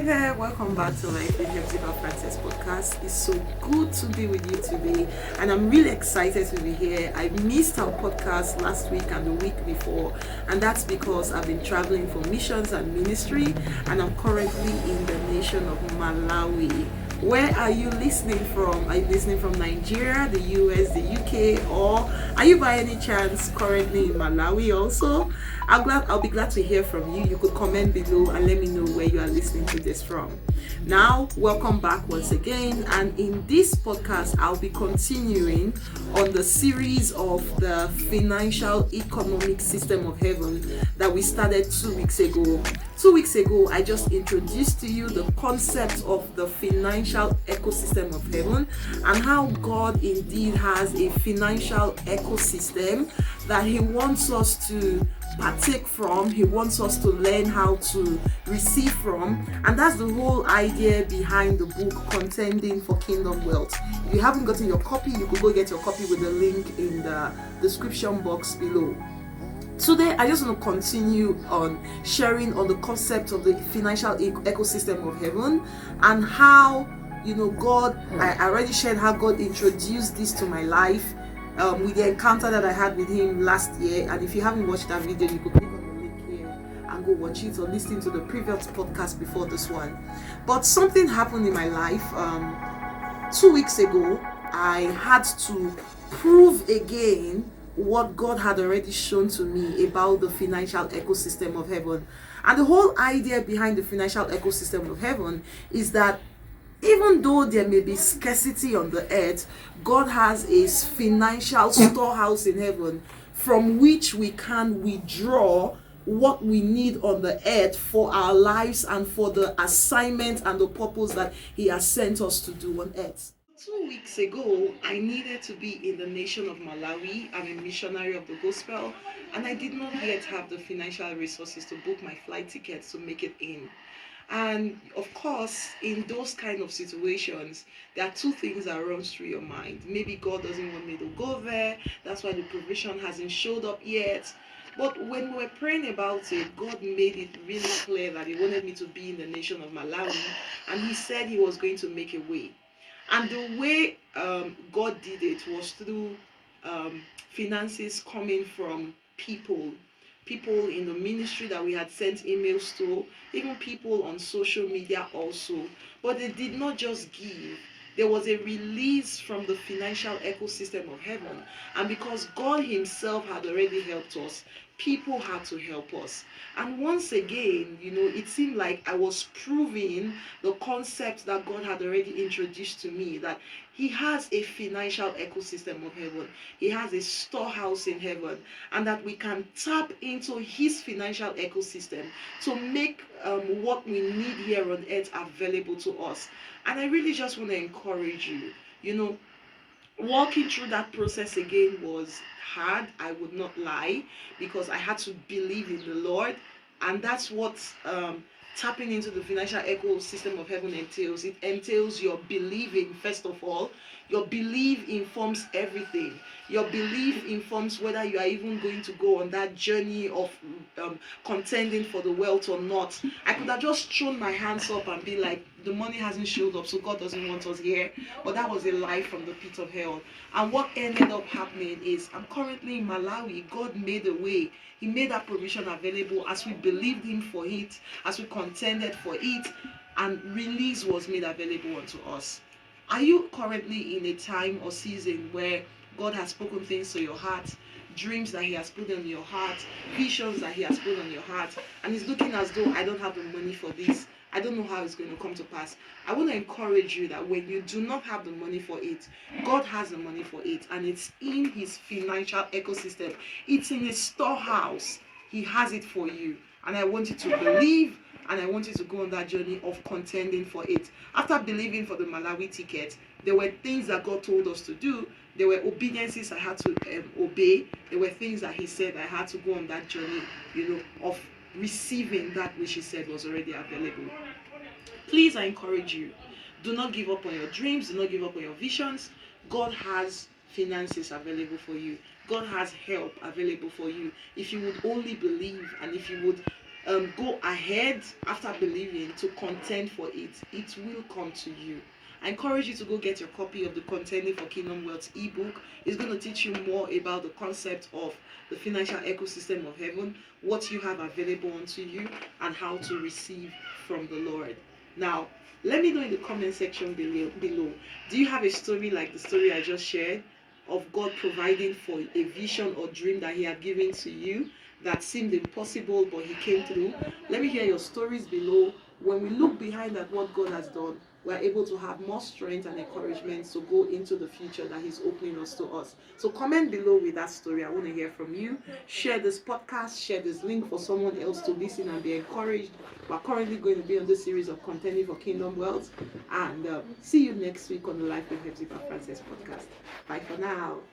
There, welcome back to my Bishop Ziba Francis podcast. It's so good to be with you today, and I'm really excited to be here. I missed our podcast last week and the week before, and that's because I've been traveling for missions and ministry, and I'm currently in the nation of Malawi. Where are you listening from? Are you listening from Nigeria, the US, the UK, or are you by any chance currently in Malawi also? I'll be glad to hear from you. You could comment below and let me know where you are listening to this from. Now, welcome back once again. And in this podcast, I'll be continuing on the series of the financial economic system of heaven that we started 2 weeks ago. 2 weeks ago, I just introduced to you the concept of the financial ecosystem of heaven and how God indeed has a financial ecosystem that He wants us to partake from, He wants us to learn how to receive from, and that's the whole idea behind the book Contending for Kingdom Wealth. If you haven't gotten your copy, you could go get your copy with the link in the description box below. Today, I just want to continue on sharing on the concept of the financial ecosystem of heaven and how, God, I already shared how God introduced this to my life with the encounter that I had with Him last year. And if you haven't watched that video, you could click on the link here and go watch it or listen to the previous podcast before this one. But something happened in my life 2 weeks ago. I had to prove again what God had already shown to me about the financial ecosystem of heaven. And the whole idea behind the financial ecosystem of heaven is that even though there may be scarcity on the earth, God has a financial storehouse in heaven from which we can withdraw what we need on the earth for our lives and for the assignment and the purpose that He has sent us to do on earth. 2 weeks ago, I needed to be in the nation of Malawi. I'm a missionary of the gospel, and I did not yet have the financial resources to book my flight tickets to make it in. And of course, in those kind of situations, there are two things that runs through your mind. Maybe God doesn't want me to go there. That's why the provision hasn't showed up yet. But when we were praying about it, God made it really clear that He wanted me to be in the nation of Malawi, and He said He was going to make a way. And the way God did it was through finances coming from people in the ministry that we had sent emails to, even people on social media also. But they did not just give. There was a release from the financial ecosystem of heaven. And because God Himself had already helped us, people had to help us. And once again, it seemed like I was proving the concept that God had already introduced to me, that He has a financial ecosystem of heaven. He has a storehouse in heaven, and that we can tap into His financial ecosystem to make what we need here on earth available to us. And I really just want to encourage you. Walking through that process again was hard, I would not lie, because I had to believe in the Lord. And that's what tapping into the financial ecosystem of heaven entails. It entails your believing, first of all. Your belief informs everything. Your belief informs whether you are even going to go on that journey of contending for the wealth or not. I could have just thrown my hands up and be like, the money hasn't showed up, so God doesn't want us here. But that was a lie from the pit of hell. And what ended up happening is I'm currently in Malawi. God made a way. He made that provision available as we believed Him for it, as we contended for it, and release was made available unto us. Are you currently in a time or season where God has spoken things to your heart, dreams that He has put on your heart, visions that He has put on your heart, and it's looking as though I don't have the money for this, I don't know how it's going to come to pass? I want to encourage you that when you do not have the money for it, God has the money for it, and it's in His financial ecosystem. It's in His storehouse. He has it for you, and I want you to believe, and I want you to go on that journey of contending for it. After believing for the Malawi ticket, there were things that God told us to do. There were obediences I had to obey. There were things that He said I had to go on that journey, of receiving that which He said was already available. Please, I encourage you, do not give up on your dreams. Do not give up on your visions. God has finances available for you. God has help available for you. If you would only believe, and if you would go ahead after believing to contend for it. It will come to you. I encourage you to go get your copy of the Contending for Kingdom Wealth ebook. It's going to teach you more about the concept of the financial ecosystem of heaven, what you have available unto you, and how to receive from the Lord. Now, let me know in the comment section below. Do you have a story like the story I just shared of God providing for a vision or dream that He had given to you that seemed impossible but He came through? Let me hear your stories below. When we look behind at what God has done, we're able to have more strength and encouragement to go into the future that He's opening us to us. So comment below with that story. I want to hear from you. Share this podcast, share this link for someone else to listen and be encouraged. We're currently going to be on this series of Contending for Kingdom Wealth. And see you next week on the Life with Hepzibah Francis podcast. Bye for now.